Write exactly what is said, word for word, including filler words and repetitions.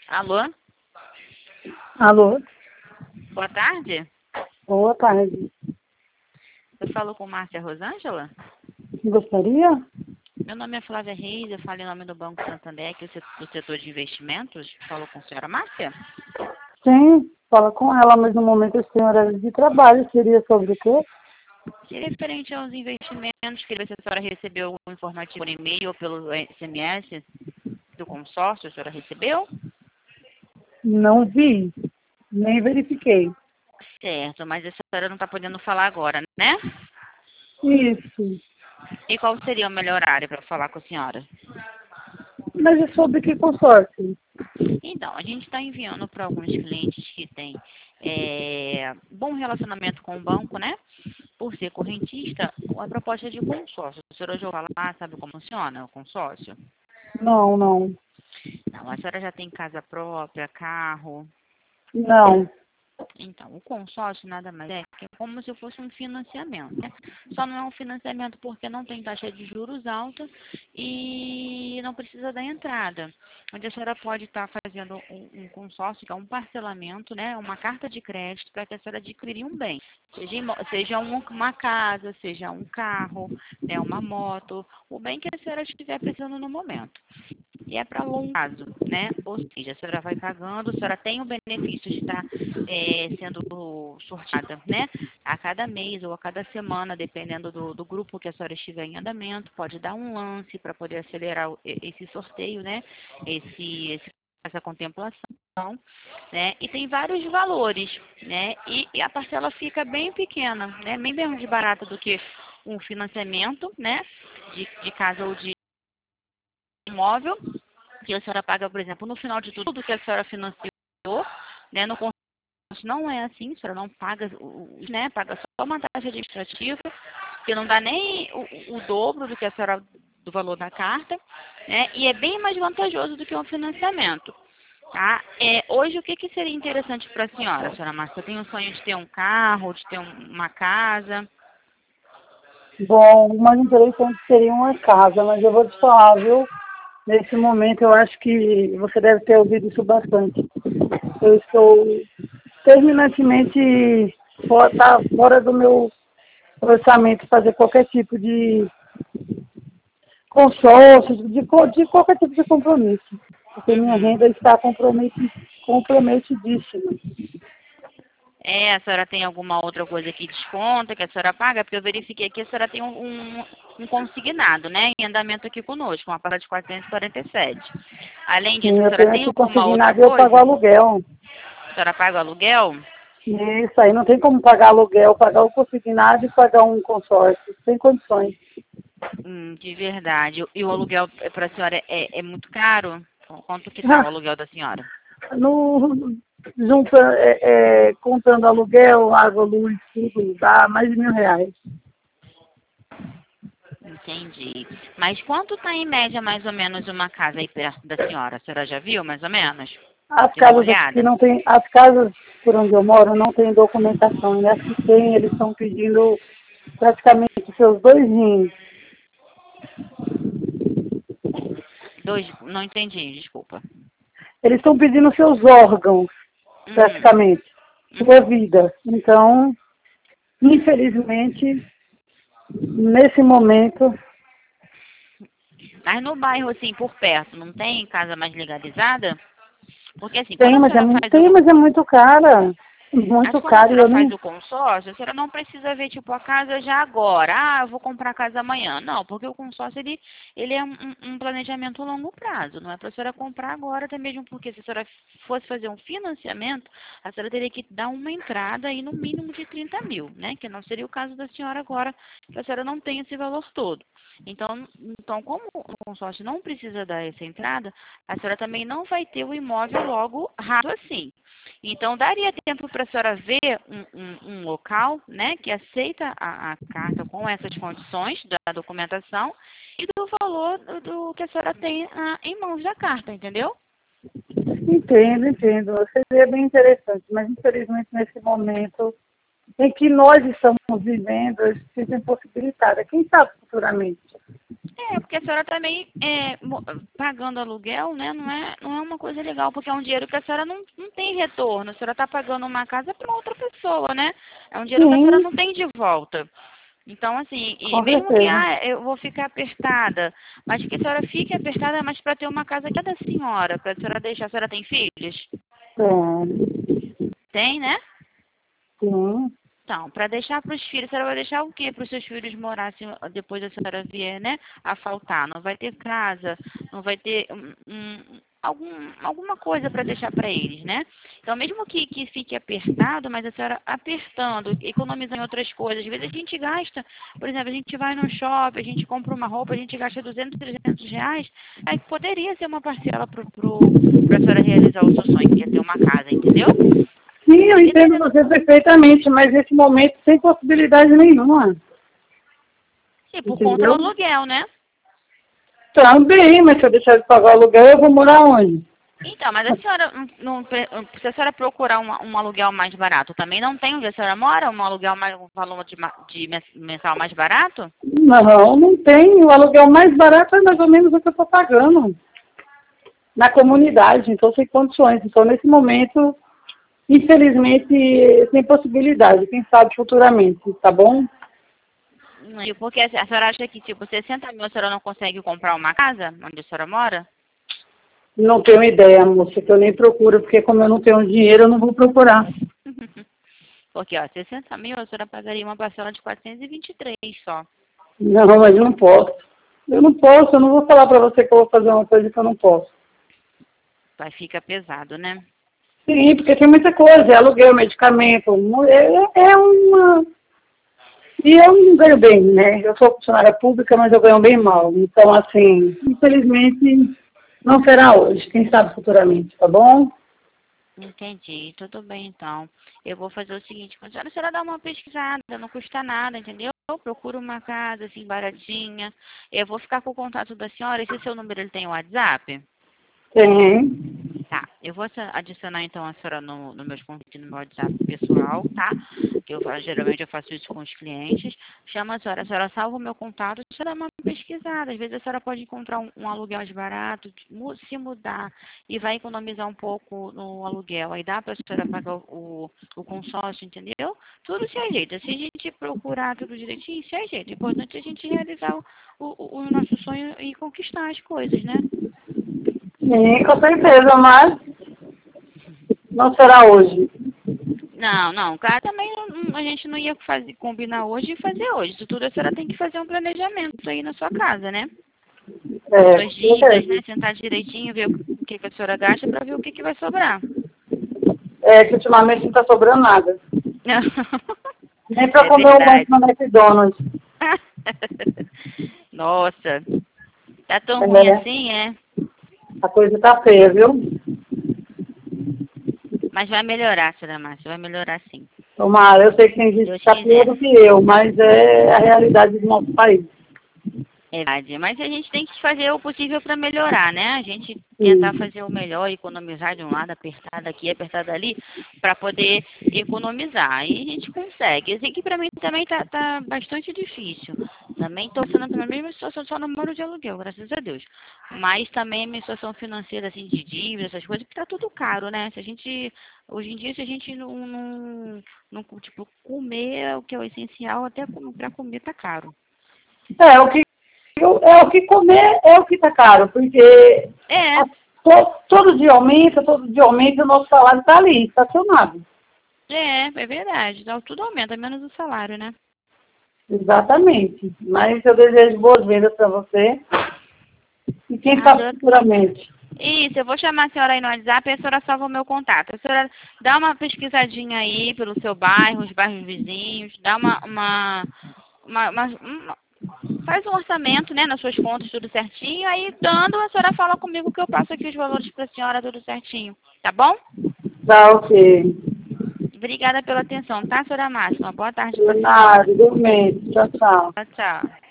Alô? Alô? Boa tarde. Boa tarde. Eu falo com Márcia Rosângela? Gostaria? Meu nome é Flávia Reis, eu falo em nome do Banco Santander, que é do setor de investimentos. Falo com a senhora Márcia? Sim, fala com ela, mas no momento eu estou em horário de trabalho. Seria sobre o quê? E referente aos investimentos, queria ver se a senhora recebeu o informativo por e-mail ou pelo S M S do consórcio, a senhora recebeu? Não vi, nem verifiquei. Certo, mas a senhora não está podendo falar agora, né? Isso. E qual seria o melhor horário para falar com a senhora? Mas é sobre que consórcio? Então, a gente está enviando para alguns clientes que têm é, bom relacionamento com o banco, né? Por ser correntista, a proposta é de consórcio. A senhora já ouviu falar, sabe como funciona o consórcio? Não, não. Não, a senhora já tem casa própria, carro. Não. Então, o consórcio nada mais é que é como se fosse um financiamento, né? Só não é um financiamento porque não tem taxa de juros alta e não precisa da entrada. Onde a senhora pode estar fazendo um, um consórcio, que é um parcelamento, né? Uma carta de crédito para que a senhora adquirir um bem. Seja, imo- seja um- uma casa, seja um carro, né? Uma moto, o bem que a senhora estiver precisando no momento. E é para longo prazo, né? Ou seja, a senhora vai pagando, a senhora tem o benefício de estar é, sendo sorteada, né? A cada mês ou a cada semana, dependendo do, do grupo que a senhora estiver em andamento, pode dar um lance para poder acelerar o- esse sorteio, né? Esse, esse- essa contemplação, né? E tem vários valores, né? E, e a parcela fica bem pequena, né? Bem menos barata do que um financiamento, né? De, de casa ou de imóvel que a senhora paga, por exemplo, no final de tudo que a senhora financiou, né, no consórcio não é assim, a senhora não paga, o- o- né, paga só uma taxa administrativa, que não dá nem o, o dobro do que a senhora, do valor da carta, né, e é bem mais vantajoso do que um financiamento, tá? É, hoje, o que, que seria interessante para a senhora, senhora Márcia? Tem um sonho de ter um carro, de ter um- uma casa? Bom, o mais interessante seria uma casa, mas eu vou te falar, viu? Nesse momento eu acho que você deve ter ouvido isso bastante. Eu estou terminantemente fora, tá fora do meu orçamento fazer qualquer tipo de consórcio, de, co- de qualquer tipo de compromisso, porque minha Uhum. renda está comprometi, comprometidíssima. É, a senhora tem alguma outra coisa que desconta, que a senhora paga? Porque eu verifiquei que a senhora tem um, um, um consignado, né, em andamento aqui conosco, uma parcela de quatrocentos e quarenta e sete. Além disso, Sim, a eu senhora tenho tem aqui alguma outra consignado e eu pago coisa? aluguel. A senhora paga o aluguel? Isso aí, não tem como pagar aluguel, pagar o consignado e pagar um consórcio, sem condições. Hum, de verdade. E o aluguel para a senhora é, é muito caro? Quanto que tá o aluguel da senhora? No, junta, é, é, contando aluguel, água, luz, tudo, dá mais de mil reais. Entendi. Mas quanto tá em média mais ou menos uma casa aí perto da senhora? A senhora já viu mais ou menos? As Deu uma casas aqui olhada? não tem, as casas por onde eu moro não tem documentação. E as que tem, eles estão pedindo praticamente seus dois rins. Dois, não entendi, desculpa. Eles estão pedindo seus órgãos, Uhum, praticamente, sua uhum. vida. Então, infelizmente, nesse momento, Mas no bairro, assim, por perto, não tem casa mais legalizada? Porque, assim, quando tem, a mas é, senhora mu- faz tem, o... mas é muito cara. Mas Muito quando a caro e senhora eu faz nem. o consórcio, a senhora não precisa ver, tipo, a casa já agora. Ah, eu vou comprar a casa amanhã. Não, porque o consórcio, ele, ele é um, um um planejamento a longo prazo. Não é para a senhora comprar agora, até mesmo porque se a senhora fosse fazer um financiamento, a senhora teria que dar uma entrada aí no mínimo de trinta mil, né? Que não seria o caso da senhora agora, que a senhora não tem esse valor todo. Então, então, como o consórcio não precisa dar essa entrada, a senhora também não vai ter o imóvel logo rápido assim. Então, daria tempo para a senhora ver um, um, um local, né, que aceita a, a carta com essas condições da documentação e do valor do, do que a senhora tem ah, em mãos da carta, entendeu? Entendo, entendo. Seria bem interessante, mas infelizmente nesse momento em que nós estamos vivendo, eu sinto impossibilitada. Quem sabe futuramente? É, porque a senhora também é, mo- pagando aluguel, né? Não é, não é uma coisa legal, porque é um dinheiro que a senhora não, não tem retorno. A senhora está pagando uma casa para outra pessoa, né? É um dinheiro que a senhora Sim, não tem de volta. Então, assim, e com mesmo que certeza. ah, eu vou ficar apertada, mas que a senhora fique apertada, mas para ter uma casa que é da senhora, para a senhora deixar. A senhora tem filhos? É, Tem, né? sim. Então, para deixar para os filhos, a senhora vai deixar o quê para os seus filhos morar se depois da senhora vier, né, a faltar? Não vai ter casa, não vai ter um, um, algum, alguma coisa para deixar para eles, né? Então, mesmo que, que fique apertado, mas a senhora apertando, economizando em outras coisas, às vezes a gente gasta, por exemplo, a gente vai no shopping, a gente compra uma roupa, a gente gasta duzentos, trezentos reais, aí poderia ser uma parcela para a senhora realizar o seu sonho, que é ter uma casa, entendeu? Sim, eu E entendo dependendo. você perfeitamente, mas nesse momento sem possibilidade nenhuma. E por conta do Entendeu? aluguel, né? Também, mas se eu deixar de pagar o aluguel, eu vou morar onde? Então, mas a senhora, não, não- se a senhora procurar um, um aluguel mais barato, também não tem onde a senhora mora? Um aluguel mais, um valor de, ma- de mens- mensal mais barato? Não, não tem. O aluguel mais barato é mais ou menos o que eu estou pagando na comunidade, então sem condições. Então, nesse momento, infelizmente, sem possibilidade. Quem sabe futuramente, tá bom? E porque a a senhora acha que, tipo, sessenta mil a senhora não consegue comprar uma casa onde a senhora mora? Não tenho ideia, moça, que eu nem procuro, porque como eu não tenho dinheiro, eu não vou procurar. Porque, ó, sessenta mil a senhora pagaria uma parcela de quatrocentos e vinte e três só. Não, mas eu não posso. Eu não posso, eu não vou falar para você que eu vou fazer uma coisa que eu não posso. Vai ficar pesado, né? Sim, porque tem muita coisa, é aluguel, medicamento, é, é uma... E eu não ganho bem, né? Eu sou funcionária pública, mas eu ganho bem mal. Então, assim, infelizmente, não será hoje, quem sabe futuramente, tá bom? Entendi, tudo bem então. Eu vou fazer o seguinte, a senhora, a senhora dá uma pesquisada, não custa nada, entendeu? Eu procuro uma casa assim baratinha. Eu vou ficar com o contato da senhora. Esse seu número ele tem o WhatsApp? Tem. Tá, eu vou essa- adicionar então a senhora no, no meus contatos no meu WhatsApp pessoal, tá? Que eu fa- geralmente eu faço isso com os clientes. Chama a senhora, a senhora salva o meu contato, a senhora dá uma pesquisada. Às vezes a senhora pode encontrar um, um aluguel mais barato, mu- se mudar e vai economizar um pouco no aluguel. Aí dá para a senhora pagar o, o consórcio, entendeu? Tudo se ajeita. Se a gente procurar tudo direitinho, se ajeita. O importante é a gente realizar o, o, o nosso sonho e conquistar as coisas, né? Sim, com certeza, mas não será hoje. Não, não, claro, também não- não- a gente não ia fazer, combinar hoje e fazer hoje. Isso tudo a senhora tem que fazer um planejamento aí na sua casa, né? As É, suas com dívidas, certeza. né? Sentar direitinho, ver o que, que a senhora gasta para ver o que, que vai sobrar. É que ultimamente não está sobrando nada. Nem para É comer um lanche verdade. no McDonald's. Nossa, tá tão ruim É, assim, é? a coisa tá feia, viu? Mas vai melhorar, senhora Márcia, vai melhorar sim. Tomara, eu sei que tem gente que Deus está pior quiser. do que eu, mas é a realidade do nosso país. É verdade, mas a gente tem que fazer o possível para melhorar, né? A gente tentar Sim. fazer o melhor, economizar de um lado, apertar daqui, apertar dali, para poder economizar. E a gente consegue. Eu sei que para mim também tá, tá bastante difícil. Também estou sendo na mesma situação, só não moro de aluguel, graças a Deus. Mas também a minha situação financeira, assim, de dívida, essas coisas, porque tá tudo caro, né? Se a gente, hoje em dia, se a gente não, não, não tipo, comer o que é o essencial, até para comer tá caro. É, o que, é o que comer é o que está caro, porque É, a- to- todo dia aumenta, todo dia aumenta e o nosso salário está ali, estacionado. É, é verdade. Então, tudo aumenta, menos o salário, né? Exatamente. Mas eu desejo boas vendas para você e quem Ah, sabe eu... futuramente. Isso, eu vou chamar a senhora aí no WhatsApp e a senhora salva o meu contato. A senhora dá uma pesquisadinha aí pelo seu bairro, os bairros vizinhos, dá uma, uma, uma, uma- uma- faz um orçamento, né, nas suas contas, tudo certinho. Aí, dando, a senhora fala comigo que eu passo aqui os valores para a senhora, tudo certinho. Tá bom? Tá, ok. Obrigada pela atenção, tá, senhora Márcia? Uma boa tarde para De a senhora. nada, igualmente. Tchau, tchau. Tchau, tchau.